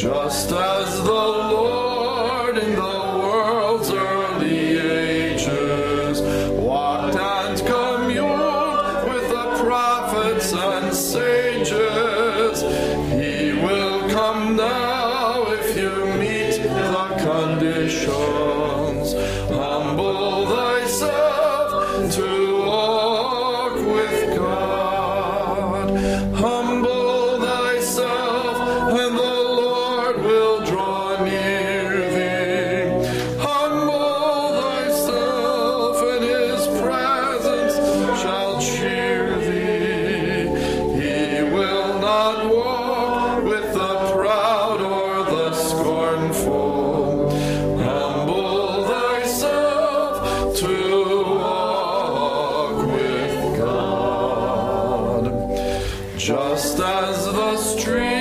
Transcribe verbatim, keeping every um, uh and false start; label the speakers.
Speaker 1: Just as the Lord in the world's early ages walked and communed with the prophets and sages, he will come now if you meet the conditions. Humble thyself to walk with God. Humble thyself and the Lord will draw near thee. Humble thyself and his presence shall cheer thee. He will not walk with the proud or the scornful. Humble thyself to walk with God. Just as the stream